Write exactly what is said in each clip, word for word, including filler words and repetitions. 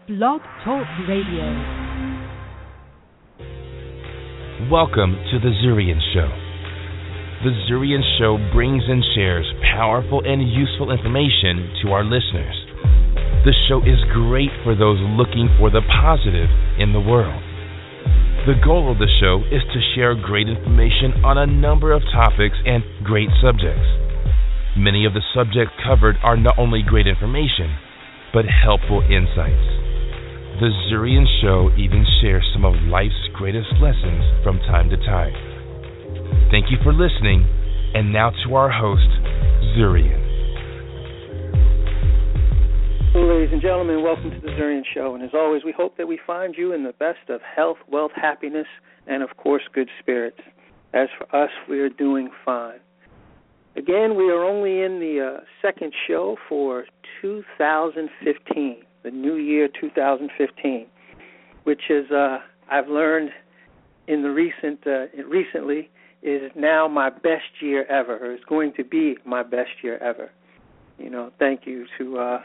Blog Talk Radio. Welcome to The Zurian Show. The Zurian Show brings and shares powerful and useful information to our listeners. The show is great for those looking for the positive in the world. The goal of the show is to share great information on a number of topics and great subjects. Many of the subjects covered are not only great information, but helpful insights. The Zurian Show even shares some of life's greatest lessons from time to time. Thank you for listening, and now to our host, Zurian. Well, ladies and gentlemen, welcome to the Zurian Show, and as always, we hope that we find you in the best of health, wealth, happiness, and of course, good spirits. As for us, we are doing fine. Again, we are only in the uh, second show for two thousand fifteen, the new year two thousand fifteen, which is, uh, I've learned in the recent, uh, recently, is now my best year ever, or is going to be my best year ever. You know, thank you to uh,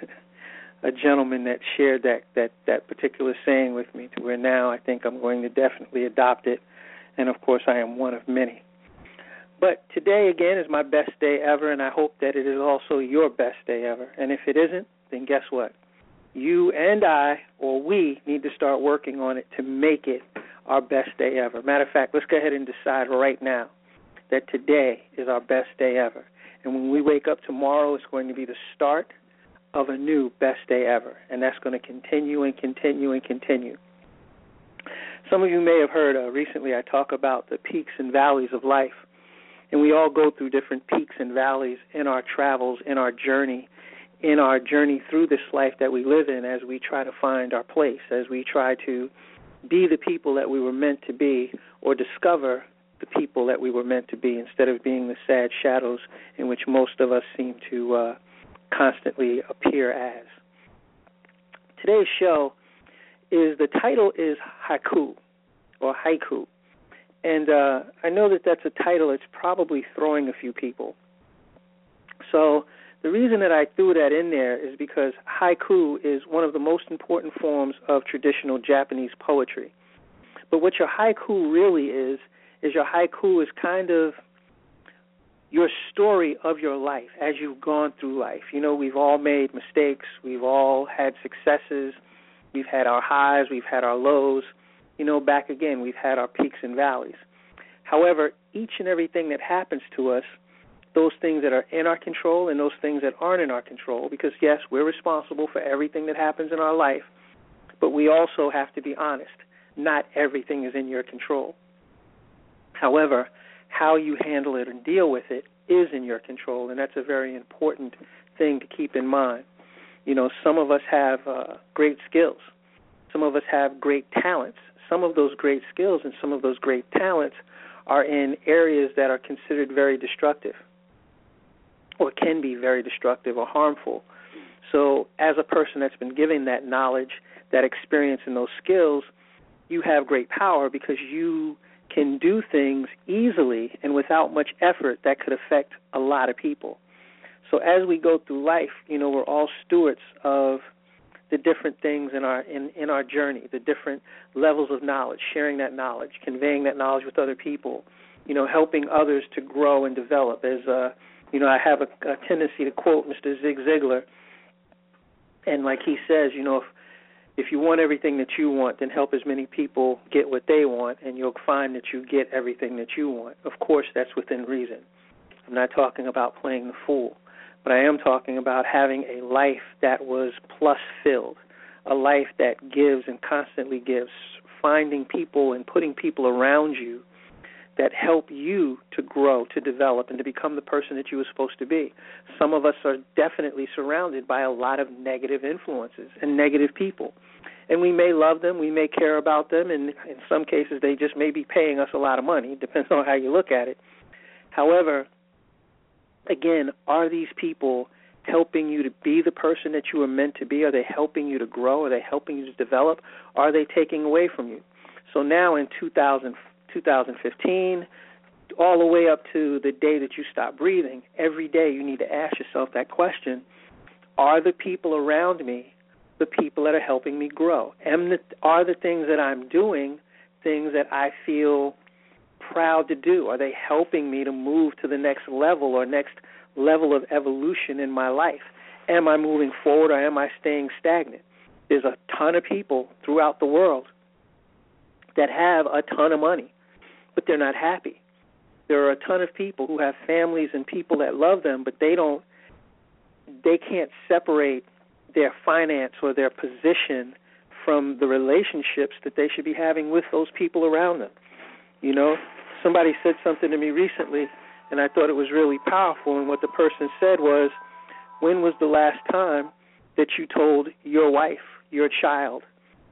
a gentleman that shared that, that, that particular saying with me, to where now I think I'm going to definitely adopt it, and of course I am one of many. But today, again, is my best day ever, and I hope that it is also your best day ever. And if it isn't, then guess what? You and I, or we, need to start working on it to make it our best day ever. Matter of fact, let's go ahead and decide right now that today is our best day ever. And when we wake up tomorrow, it's going to be the start of a new best day ever. And that's going to continue and continue and continue. Some of you may have heard uh, recently I talk about the peaks and valleys of life. And we all go through different peaks and valleys in our travels, in our journey, in our journey through this life that we live in as we try to find our place, as we try to be the people that we were meant to be, or discover the people that we were meant to be, instead of being the sad shadows in which most of us seem to uh, constantly appear as. Today's show is, the title is Haiku, or Haiku. And uh, I know that that's a title that's probably throwing a few people. So the reason that I threw that in there is because haiku is one of the most important forms of traditional Japanese poetry. But what your haiku really is, is your haiku is kind of your story of your life as you've gone through life. You know, we've all made mistakes. We've all had successes. We've had our highs. We've had our lows. You know, back again, we've had our peaks and valleys. However, each and everything that happens to us, those things that are in our control and those things that aren't in our control, because, yes, we're responsible for everything that happens in our life, but we also have to be honest. Not everything is in your control. However, how you handle it and deal with it is in your control, and that's a very important thing to keep in mind. You know, some of us have uh, great skills. Some of us have great talents. Some of those great skills and some of those great talents are in areas that are considered very destructive, or can be very destructive or harmful. So as a person that's been given that knowledge, that experience, and those skills, you have great power because you can do things easily and without much effort that could affect a lot of people. So as we go through life, you know, we're all stewards of the different things in our in, in our journey, the different levels of knowledge, sharing that knowledge, conveying that knowledge with other people, you know, helping others to grow and develop. As uh, you know, I have a, a tendency to quote Mister Zig Ziglar, and like he says, you know, if if you want everything that you want, then help as many people get what they want, and you'll find that you get everything that you want. Of course, that's within reason. I'm not talking about playing the fool. But I am talking about having a life that was plus-filled, a life that gives and constantly gives, finding people and putting people around you that help you to grow, to develop, and to become the person that you were supposed to be. Some of us are definitely surrounded by a lot of negative influences and negative people. And we may love them, we may care about them, and in some cases they just may be paying us a lot of money. It depends on how you look at it. However, again, are these people helping you to be the person that you were meant to be? Are they helping you to grow? Are they helping you to develop? Are they taking away from you? So now in two thousand, twenty fifteen, all the way up to the day that you stop breathing, every day you need to ask yourself that question: are the people around me the people that are helping me grow? Am the, are the things that I'm doing things that I feel proud to do? Are they helping me to move to the next level or next level of evolution in my life? Am I moving forward or am I staying stagnant? There's a ton of people throughout the world that have a ton of money, but they're not happy. There are a ton of people who have families and people that love them, but they don't, they can't separate their finance or their position from the relationships that they should be having with those people around them. You know, somebody said something to me recently, and I thought it was really powerful, and what the person said was, when was the last time that you told your wife, your child,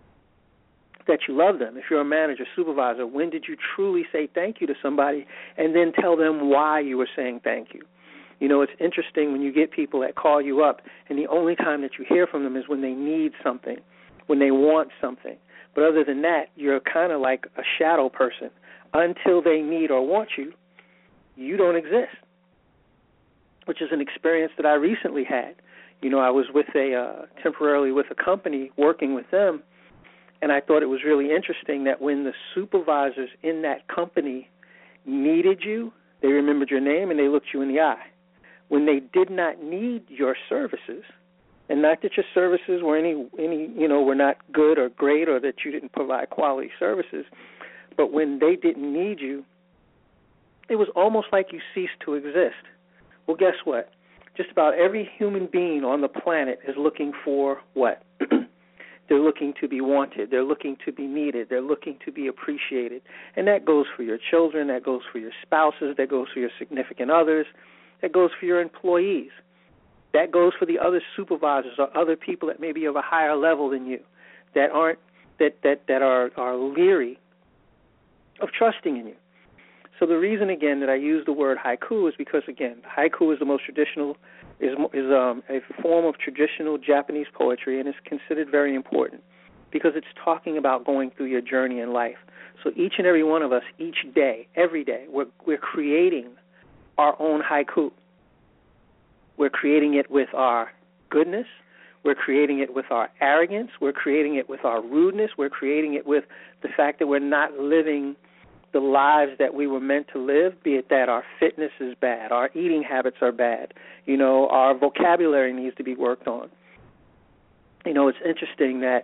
that you love them? If you're a manager, supervisor, when did you truly say thank you to somebody and then tell them why you were saying thank you? You know, it's interesting when you get people that call you up and the only time that you hear from them is when they need something, when they want something. But other than that, you're kind of like a shadow person. Until they need or want you, you don't exist, which is an experience that I recently had. You know, I was with a uh, temporarily with a company working with them, and I thought it was really interesting that when the supervisors in that company needed you, they remembered your name and they looked you in the eye. When they did not need your services, and not that your services were any, any, you know, were not good or great or that you didn't provide quality services, but when they didn't need you, it was almost like you ceased to exist. Well, guess what? Just about every human being on the planet is looking for what? They're looking to be wanted. They're looking to be needed. They're looking to be appreciated. And that goes for your children. That goes for your spouses. That goes for your significant others. That goes for your employees. That goes for the other supervisors or other people that may be of a higher level than you, that aren't that that, that are, are leery of trusting in you. So the reason, again, that I use the word haiku is because, again, haiku is the most traditional, is is um, a form of traditional Japanese poetry, and is considered very important because it's talking about going through your journey in life. So each and every one of us, each day, every day, we're we're creating our own haiku. We're creating it with our goodness. We're creating it with our arrogance. We're creating it with our rudeness. We're creating it with the fact that we're not living the lives that we were meant to live, be it that our fitness is bad, our eating habits are bad, you know, our vocabulary needs to be worked on. You know, it's interesting that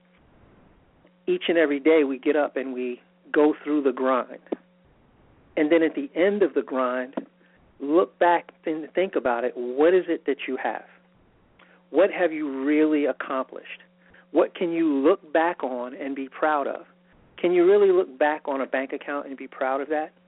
each and every day we get up and we go through the grind. And then at the end of the grind, look back and think about it. What is it that you have? What have you really accomplished? What can you look back on and be proud of? Can you really look back on a bank account and be proud of that?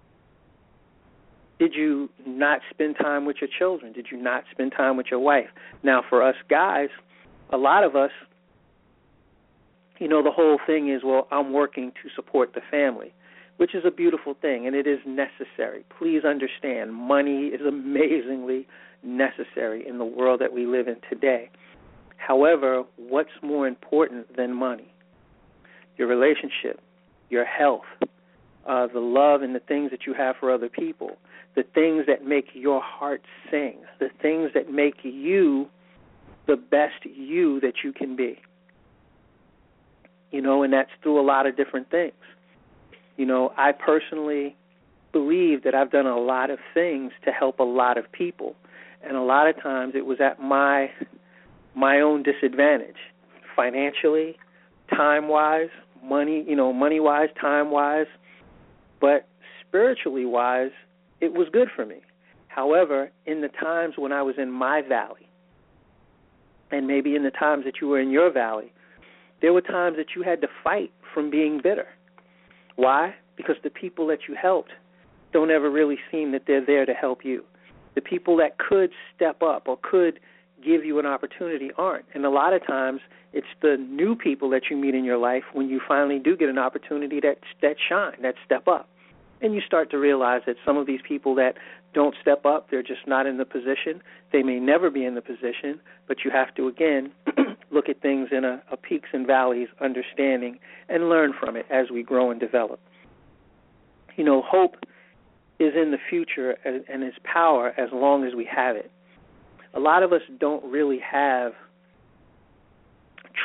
Did you not spend time with your children? Did you not spend time with your wife? Now, for us guys, a lot of us, you know, the whole thing is, well, I'm working to support the family, which is a beautiful thing, and it is necessary. Please understand, money is amazingly necessary in the world that we live in today. However, what's more important than money? Your relationship, your health, uh, the love and the things that you have for other people, the things that make your heart sing, the things that make you the best you that you can be. You know, and that's through a lot of different things. You know, I personally believe that I've done a lot of things to help a lot of people, and a lot of times it was at my my own disadvantage, financially, time-wise, money, you know, money-wise, time-wise, but spiritually-wise, it was good for me. However, in the times when I was in my valley, and maybe in the times that you were in your valley, there were times that you had to fight from being bitter. Why? Because the people that you helped don't ever really seem that they're there to help you. The people that could step up or could give you an opportunity aren't. And a lot of times it's the new people that you meet in your life when you finally do get an opportunity that that shine, that step up. And you start to realize that some of these people that don't step up, they're just not in the position. They may never be in the position, but you have to, again, look at things in a, a peaks and valleys understanding and learn from it as we grow and develop. You know, hope is in the future and its power as long as we have it. A lot of us don't really have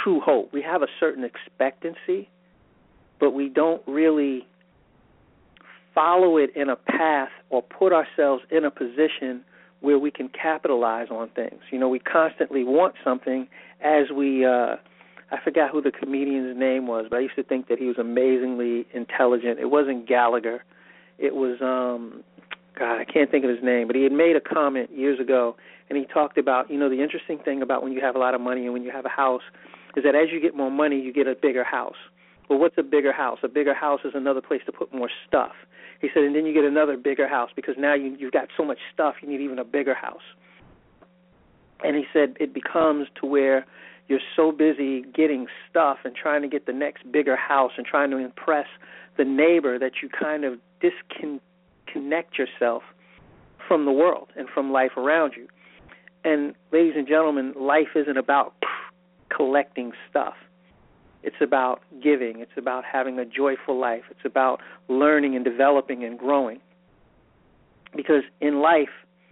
true hope. We have a certain expectancy, but we don't really follow it in a path or put ourselves in a position where we can capitalize on things. You know, we constantly want something as we, uh, I forgot who the comedian's name was, but I used to think that he was amazingly intelligent. It wasn't Gallagher. It was, um, God, I can't think of his name, but he had made a comment years ago, and he talked about, you know, the interesting thing about when you have a lot of money and when you have a house is that as you get more money, you get a bigger house. Well, what's a bigger house? A bigger house is another place to put more stuff. He said, and then you get another bigger house because now you, you've got so much stuff, you need even a bigger house. And he said it becomes to where you're so busy getting stuff and trying to get the next bigger house and trying to impress the neighbor that you kind of disconnect yourself from the world and from life around you. And ladies and gentlemen, life isn't about collecting stuff. It's about giving. It's about having a joyful life. It's about learning and developing and growing. Because in life,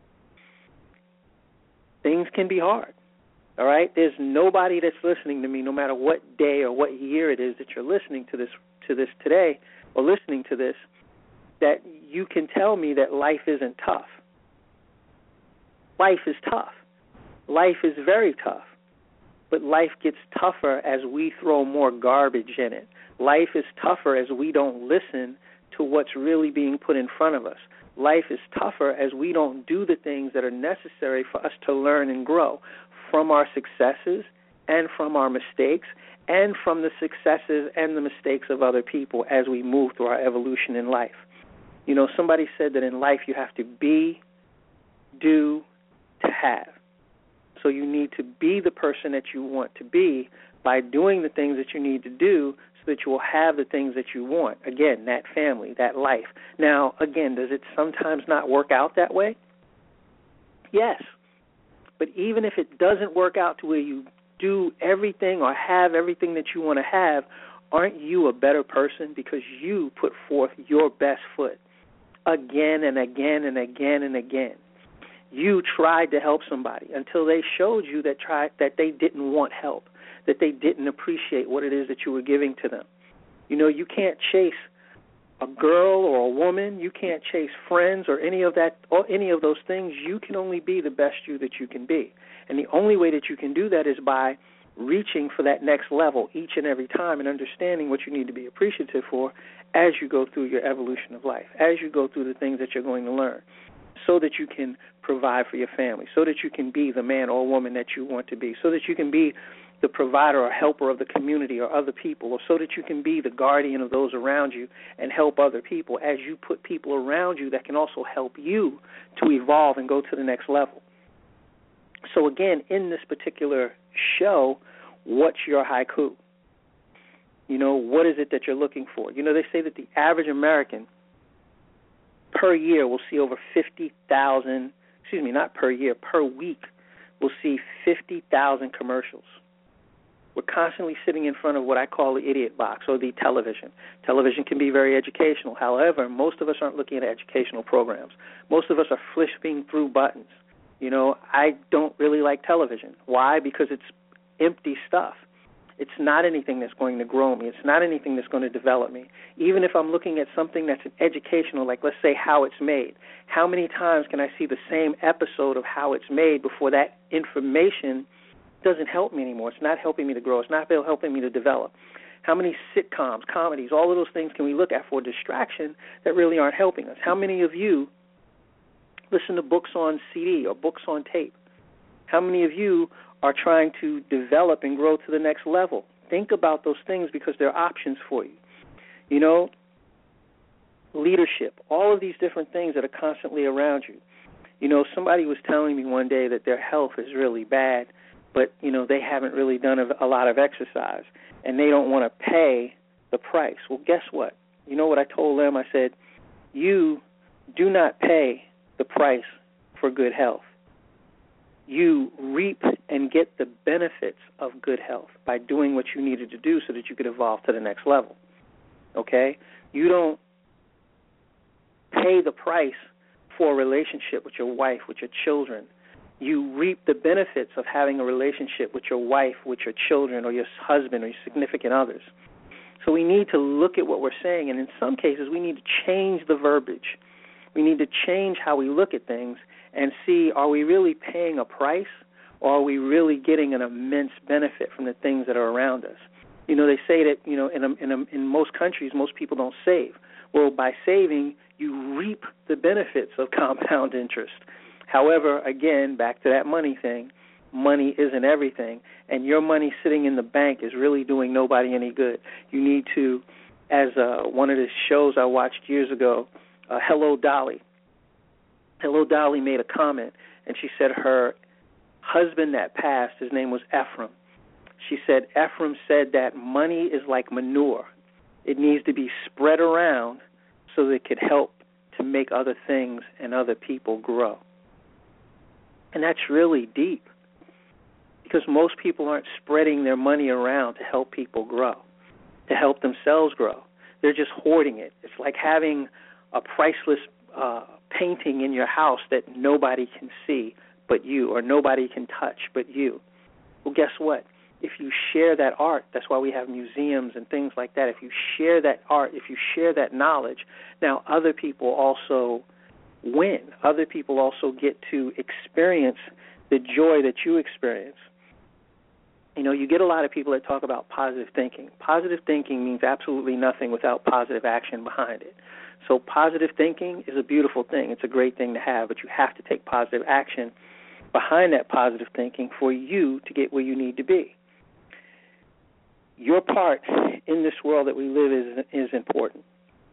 things can be hard, all right? There's nobody that's listening to me, no matter what day or what year it is that you're listening to this to this today or listening to this, that you can tell me that life isn't tough. Life is tough. Life is very tough. But life gets tougher as we throw more garbage in it. Life is tougher as we don't listen to what's really being put in front of us. Life is tougher as we don't do the things that are necessary for us to learn and grow from our successes and from our mistakes and from the successes and the mistakes of other people as we move through our evolution in life. You know, somebody said that in life you have to be, do, to have. So you need to be the person that you want to be by doing the things that you need to do so that you will have the things that you want. Again, that family, that life. Now, again, does it sometimes not work out that way? Yes. But even if it doesn't work out to where you do everything or have everything that you want to have, aren't you a better person because you put forth your best foot again and again and again and again? You tried to help somebody until they showed you that tried, that they didn't want help, that they didn't appreciate what it is that you were giving to them. You know, you can't chase a girl or a woman. You can't chase friends or any of that, or any of those things. You can only be the best you that you can be. And the only way that you can do that is by reaching for that next level each and every time and understanding what you need to be appreciative for as you go through your evolution of life, as you go through the things that you're going to learn, so that you can provide for your family, so that you can be the man or woman that you want to be, so that you can be the provider or helper of the community or other people, or so that you can be the guardian of those around you and help other people as you put people around you that can also help you to evolve and go to the next level. So again, in this particular show, what's your haiku? You know, what is it that you're looking for? You know, they say that the average American per year will see over fifty thousand, excuse me, not per year, per week, will see fifty thousand commercials. We're constantly sitting in front of what I call the idiot box or the television. Television can be very educational. However, most of us aren't looking at educational programs. Most of us are flipping through buttons. You know, I don't really like television. Why? Because it's empty stuff. It's not anything that's going to grow me. It's not anything that's going to develop me. Even if I'm looking at something that's an educational, like let's say How It's Made, how many times can I see the same episode of How It's Made before that information doesn't help me anymore? It's not helping me to grow. It's not helping me to develop. How many sitcoms, comedies, all of those things can we look at for distraction that really aren't helping us? How many of you listen to books on C D or books on tape? How many of you are trying to develop and grow to the next level? Think about those things because they're options for you. You know, leadership, all of these different things that are constantly around you. You know, somebody was telling me one day that their health is really bad, but, you know, they haven't really done a lot of exercise, and they don't want to pay the price. Well, guess what? You know what I told them? I said, you do not pay the price for good health. You reap and get the benefits of good health by doing what you needed to do so that you could evolve to the next level, okay? You don't pay the price for a relationship with your wife, with your children, You reap the benefits of having a relationship with your wife, with your children, or your husband, or your significant others. So we need to look at what we're saying, and in some cases we need to change the verbiage. We need to change how we look at things and see, are we really paying a price, or are we really getting an immense benefit from the things that are around us? You know, they say that, you know, in, a, in, a, in most countries, most people don't save. Well, by saving, you reap the benefits of compound interest. However, again, back to that money thing, money isn't everything, and your money sitting in the bank is really doing nobody any good. You need to, as uh, one of the shows I watched years ago, uh, Hello Dolly. Hello Dolly made a comment, and she said her husband that passed, his name was Ephraim. She said Ephraim said that money is like manure. It needs to be spread around so that it could help to make other things and other people grow. And that's really deep, because most people aren't spreading their money around to help people grow, to help themselves grow. They're just hoarding it. It's like having a priceless uh, painting in your house that nobody can see but you, or nobody can touch but you. Well, guess what? If you share that art, that's why we have museums and things like that. If you share that art, if you share that knowledge, now other people also win. Other people also get to experience the joy that you experience. You know, you get a lot of people that talk about positive thinking. Positive thinking means absolutely nothing without positive action behind it. So positive thinking is a beautiful thing. It's a great thing to have, but you have to take positive action behind that positive thinking for you to get where you need to be. Your part in this world that we live is is important.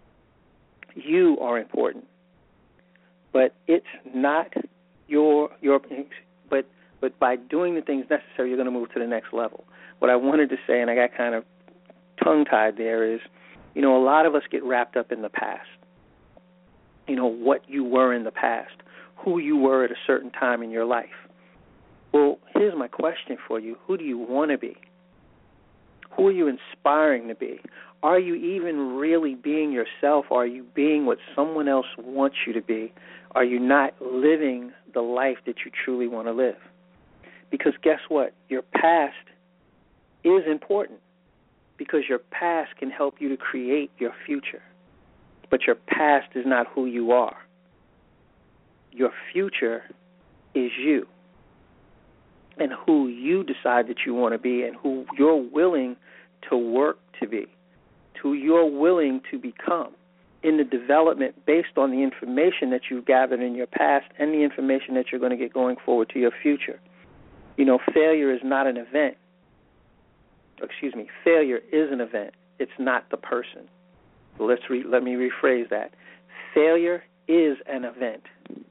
You are important. But it's not your your but but by doing the things necessary, you're going to move to the next level. What I wanted to say, and I got kind of tongue-tied there, is, you know, a lot of us get wrapped up in the past. You know, what you were in the past, who you were at a certain time in your life. Well, here's my question for you. Who do you want to be? Who are you inspiring to be? Are you even really being yourself, or are you being what someone else wants you to be? Are you not living the life that you truly want to live? Because guess what? Your past is important, because your past can help you to create your future. But your past is not who you are. Your future is you, and who you decide that you want to be, and who you're willing to work to be, who you're willing to become in the development based on the information that you've gathered in your past and the information that you're going to get going forward to your future. You know, failure is not an event. Excuse me, failure is an event. It's not the person. So let's re- let me rephrase that. Failure is an event.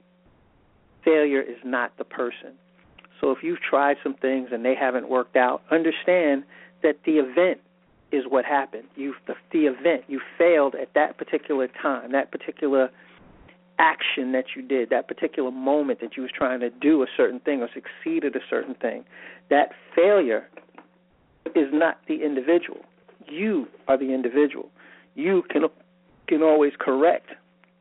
Failure is not the person. So if you've tried some things and they haven't worked out, understand that the event is what happened. You, the, the event, you failed at that particular time, that particular action that you did, that particular moment that you was trying to do a certain thing or succeed at a certain thing. That failure is not the individual. You are the individual. You can can always correct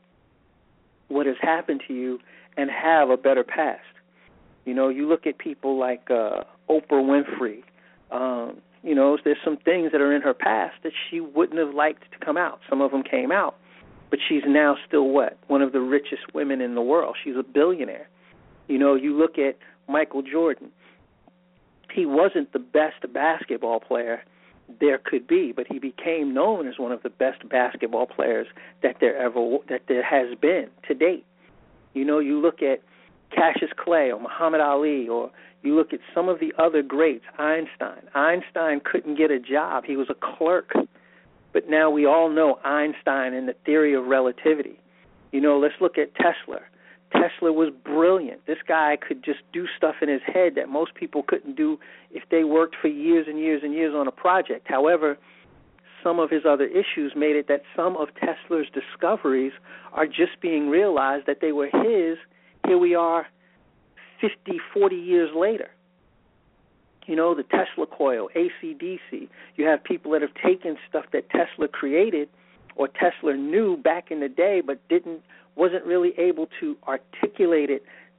what has happened to you and have a better past. You know, you look at people like uh, Oprah Winfrey. Um, you know, there's some things that are in her past that she wouldn't have liked to come out. Some of them came out. But she's now still what? One of the richest women in the world. She's a billionaire. You know, you look at Michael Jordan. He wasn't the best basketball player there could be, but he became known as one of the best basketball players that there ever that there has been to date. You know, you look at Cassius Clay or Muhammad Ali, or you look at some of the other greats, Einstein. Einstein couldn't get a job. He was a clerk. But now we all know Einstein and the theory of relativity. You know, let's look at Tesla. Tesla was brilliant. This guy could just do stuff in his head that most people couldn't do if they worked for years and years and years on a project. However, some of his other issues made it that some of Tesla's discoveries are just being realized that they were his. Here we are fifty, forty years later. You know, the Tesla coil, A C D C. You have people that have taken stuff that Tesla created or Tesla knew back in the day but didn't wasn't really able to articulate it to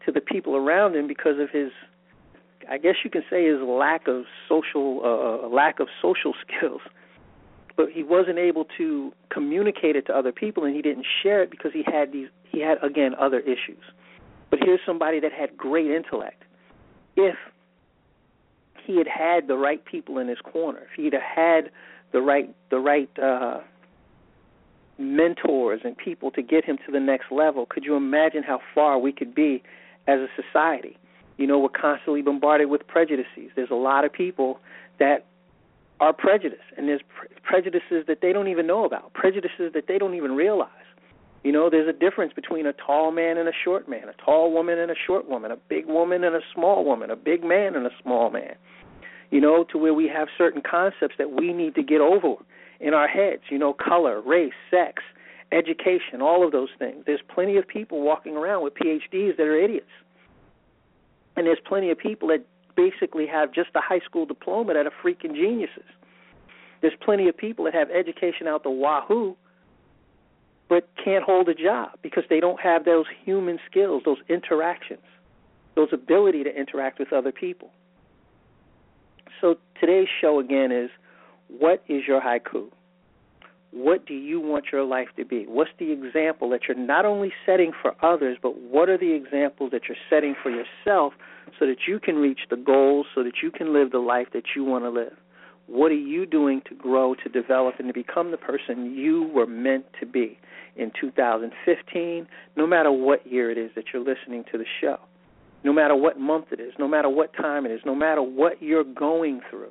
to the people around him because of his, I guess you can say, his lack of social uh, lack of social skills. But he wasn't able to communicate it to other people, and he didn't share it because he had these he had again other issues. But here's somebody that had great intellect. If he had had the right people in his corner, if he'd have had the right the right uh, mentors and people to get him to the next level, could you imagine how far we could be as a society? You know, we're constantly bombarded with prejudices. There's a lot of people that are prejudiced, and there's pre- prejudices that they don't even know about, prejudices that they don't even realize. You know, there's a difference between a tall man and a short man, a tall woman and a short woman, a big woman and a small woman, a big man and a small man. You know, to where we have certain concepts that we need to get over in our heads, you know, color, race, sex, education, all of those things. There's plenty of people walking around with P H Ds that are idiots. And there's plenty of people that basically have just a high school diploma that are freaking geniuses. There's plenty of people that have education out the wahoo but can't hold a job because they don't have those human skills, those interactions, those ability to interact with other people. So today's show, again, is what is your haiku? What do you want your life to be? What's the example that you're not only setting for others, but what are the examples that you're setting for yourself so that you can reach the goals, so that you can live the life that you want to live? What are you doing to grow, to develop, and to become the person you were meant to be in two thousand fifteen, no matter what year it is that you're listening to the show, no matter what month it is, no matter what time it is, no matter what you're going through?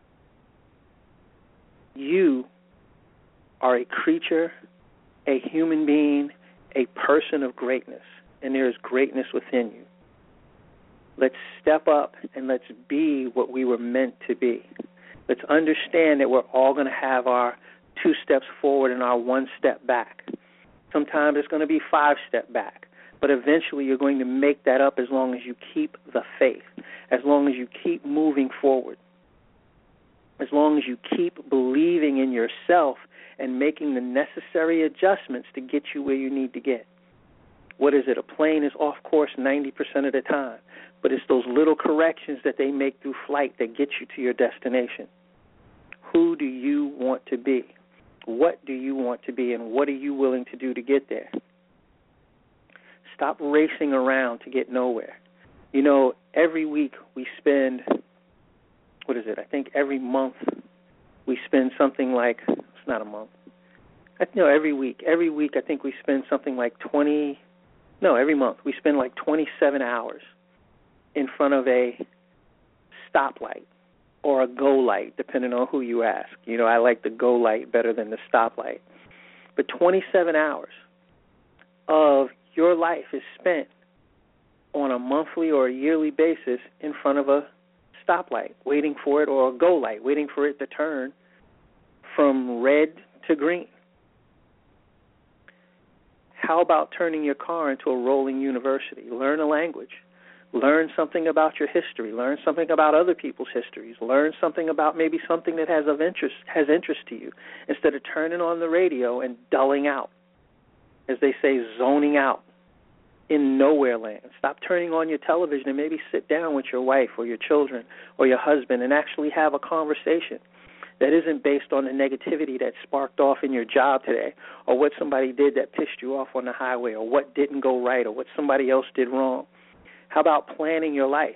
You are a creature, a human being, a person of greatness, and there is greatness within you. Let's step up and let's be what we were meant to be. Let's understand that we're all going to have our two steps forward and our one step back. Sometimes it's going to be five step back, but eventually you're going to make that up as long as you keep the faith, as long as you keep moving forward, as long as you keep believing in yourself and making the necessary adjustments to get you where you need to get. What is it? A plane is off course ninety percent of the time, but it's those little corrections that they make through flight that get you to your destination. Who do you want to be? What do you want to be, and what are you willing to do to get there? Stop racing around to get nowhere. You know, every week we spend, what is it? I think every month we spend something like, it's not a month. I know every week. Every week I think we spend something like twenty, no, every month we spend like twenty-seven hours in front of a stoplight or a go light, depending on who you ask. You know, I like the go light better than the stoplight. But twenty-seven hours of your life is spent on a monthly or a yearly basis in front of a stoplight, waiting for it, or a go light, waiting for it to turn from red to green. How about turning your car into a rolling university? Learn a language. Learn something about your history. Learn something about other people's histories. Learn something about maybe something that has of interest has interest to you, instead of turning on the radio and dulling out, as they say, zoning out in nowhere land. Stop turning on your television and maybe sit down with your wife or your children or your husband and actually have a conversation that isn't based on the negativity that sparked off in your job today, or what somebody did that pissed you off on the highway, or what didn't go right, or what somebody else did wrong. How about planning your life?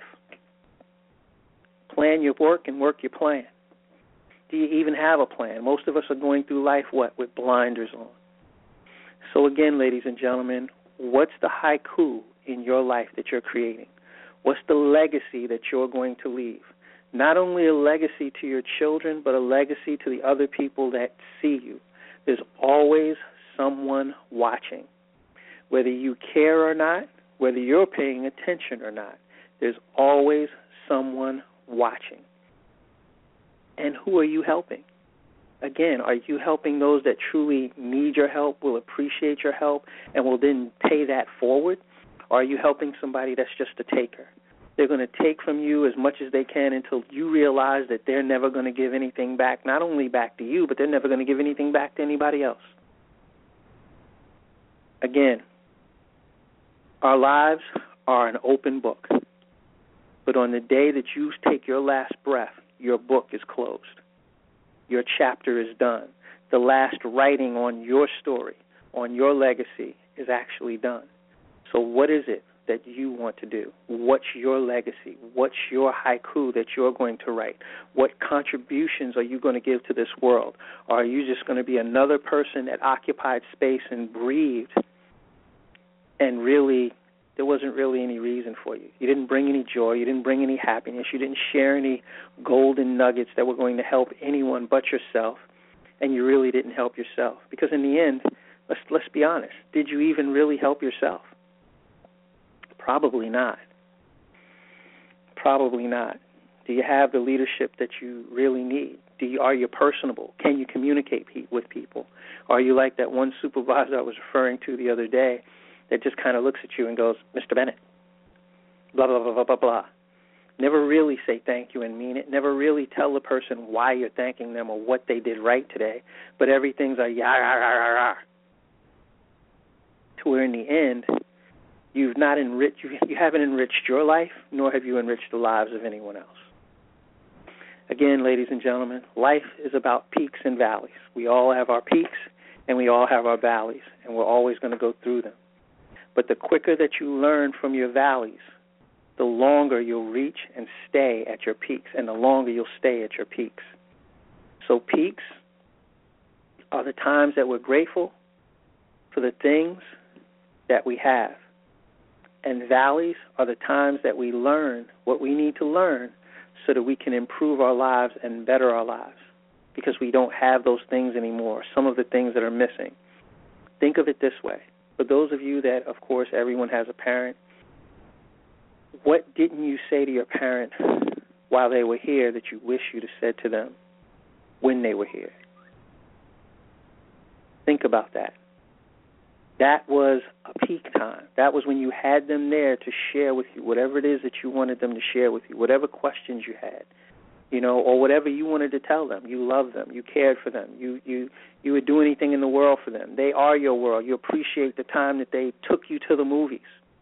Plan your work and work your plan. Do you even have a plan? Most of us are going through life, what, with blinders on. So again, ladies and gentlemen, what's the haiku in your life that you're creating? What's the legacy that you're going to leave? Not only a legacy to your children, but a legacy to the other people that see you. There's always someone watching. Whether you care or not, whether you're paying attention or not, there's always someone watching. And who are you helping? Again, are you helping those that truly need your help, will appreciate your help, and will then pay that forward? Or are you helping somebody that's just a taker? They're going to take from you as much as they can until you realize that they're never going to give anything back, not only back to you, but they're never going to give anything back to anybody else. Again, our lives are an open book. But on the day that you take your last breath, your book is closed. Your chapter is done. The last writing on your story, on your legacy, is actually done. So what is it that you want to do? What's your legacy? What's your haiku that you're going to write? What contributions are you going to give to this world? Or are you just going to be another person that occupied space and breathed, and really there wasn't really any reason for you? You didn't bring any joy. You didn't bring any happiness. You didn't share any golden nuggets that were going to help anyone but yourself, and you really didn't help yourself. Because in the end, let's let's be honest, did you even really help yourself? Probably not. Probably not. Do you have the leadership that you really need? Do you, are you personable? Can you communicate pe- with people? Are you like that one supervisor I was referring to the other day that just kind of looks at you and goes, Mister Bennett, blah, blah, blah, blah, blah, blah. Never really say thank you and mean it. Never really tell the person why you're thanking them or what they did right today. But everything's a yah, rah, rah, rah, rah. To where in the end, you've not enriched, you, you haven't enriched your life, nor have you enriched the lives of anyone else. Again, ladies and gentlemen, life is about peaks and valleys. We all have our peaks and we all have our valleys, and we're always going to go through them. But the quicker that you learn from your valleys, the longer you'll reach and stay at your peaks, and the longer you'll stay at your peaks. So peaks are the times that we're grateful for the things that we have. And valleys are the times that we learn what we need to learn so that we can improve our lives and better our lives, because we don't have those things anymore, some of the things that are missing. Think of it this way. For those of you that, of course, everyone has a parent, what didn't you say to your parent while they were here that you wish you'd have said to them when they were here? Think about that. That was a peak time. That was when you had them there to share with you whatever it is that you wanted them to share with you, whatever questions you had, you know, or whatever you wanted to tell them. You loved them. You cared for them. You you you would do anything in the world for them. They are your world. You appreciate the time that they took you to the movies.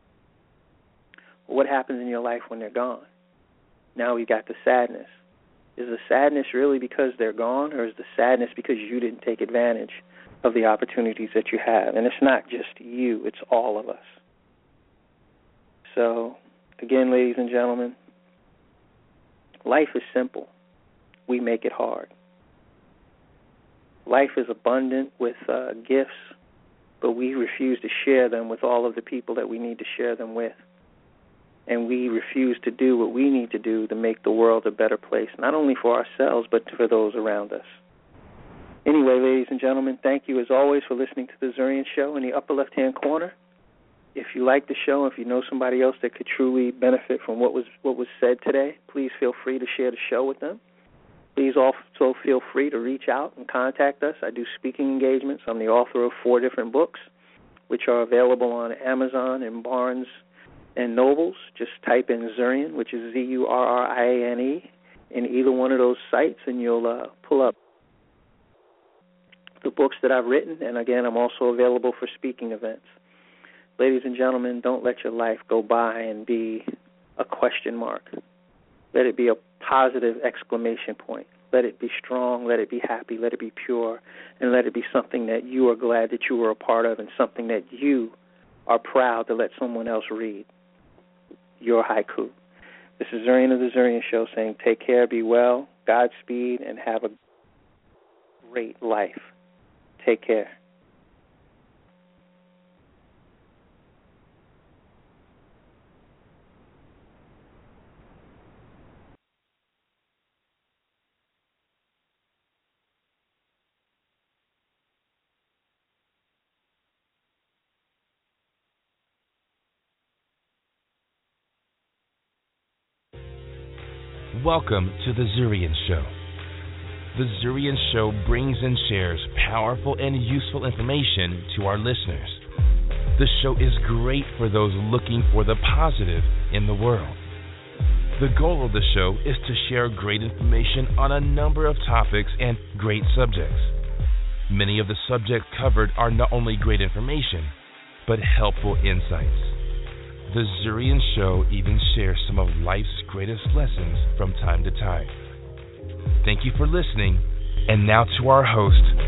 What happens in your life when they're gone? Now we got the sadness. Is the sadness really because they're gone, or is the sadness because you didn't take advantage of the opportunities that you have? And it's not just you, it's all of us. So, again, ladies and gentlemen, life is simple. We make it hard. Life is abundant with uh, gifts, but we refuse to share them with all of the people that we need to share them with. And we refuse to do what we need to do to make the world a better place, not only for ourselves, but for those around us. Anyway, ladies and gentlemen, thank you as always for listening to The Zurian Show in the upper left-hand corner. If you like the show, if you know somebody else that could truly benefit from what was what was said today, please feel free to share the show with them. Please also feel free to reach out and contact us. I do speaking engagements. I'm the author of four different books, which are available on Amazon and Barnes and Nobles. Just type in Zurian, which is Z U R R I A N E, in either one of those sites, and you'll uh, pull up the books that I've written. And again, I'm also available for speaking events. Ladies and gentlemen, don't let your life go by and be a question mark. Let it be a positive exclamation point. Let it be strong. Let it be happy. Let it be pure. And let it be something that you are glad that you were a part of, and something that you are proud to let someone else read. Your haiku. This is Zurian of the Zurian Show saying take care, be well, Godspeed, and have a great life. Take care. Welcome to The Zurian Show. The Zurian Show brings and shares powerful and useful information to our listeners. The show is great for those looking for the positive in the world. The goal of the show is to share great information on a number of topics and great subjects. Many of the subjects covered are not only great information, but helpful insights. The Zurian Show even shares some of life's greatest lessons from time to time. Thank you for listening, and now to our host,